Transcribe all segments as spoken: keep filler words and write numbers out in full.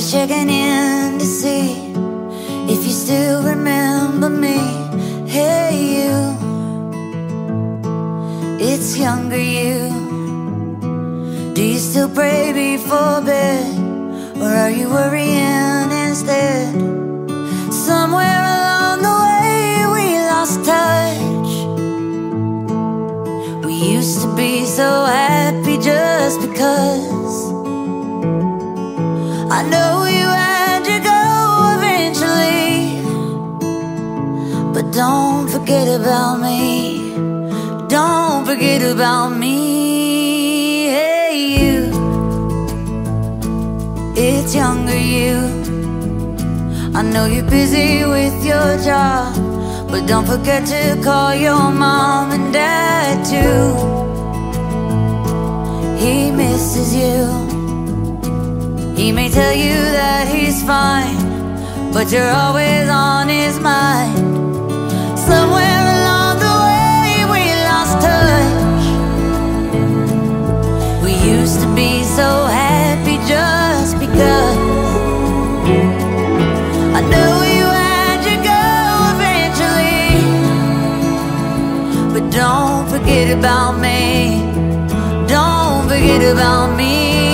Just checking in to see if you still remember me. Hey you, it's younger you. Do you still pray before bed, or are you worrying instead? Somewhere along the way we lost touch. We used to be so happy just because. I know you had to go eventually, but don't forget about me. Don't forget about me. Hey you, it's younger you. I know you're busy with your job, but don't forget to call your mom and dad too. He misses you. He may tell you that he's fine, but you're always on his mind. Somewhere along the way we lost touch. We used to be so happy just because. I know you had to go eventually, but don't forget about me. Don't forget about me.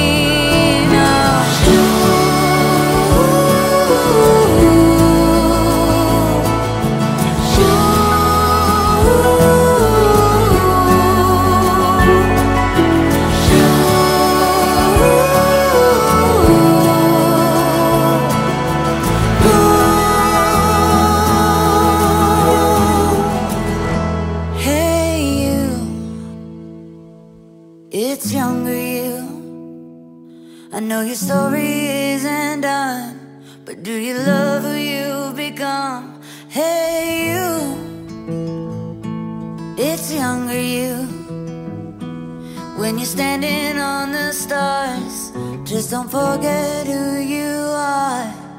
It's younger you. I know your story isn't done, but do you love who you've become? Hey you, it's younger you. When you're standing on the stars, just don't forget who you are.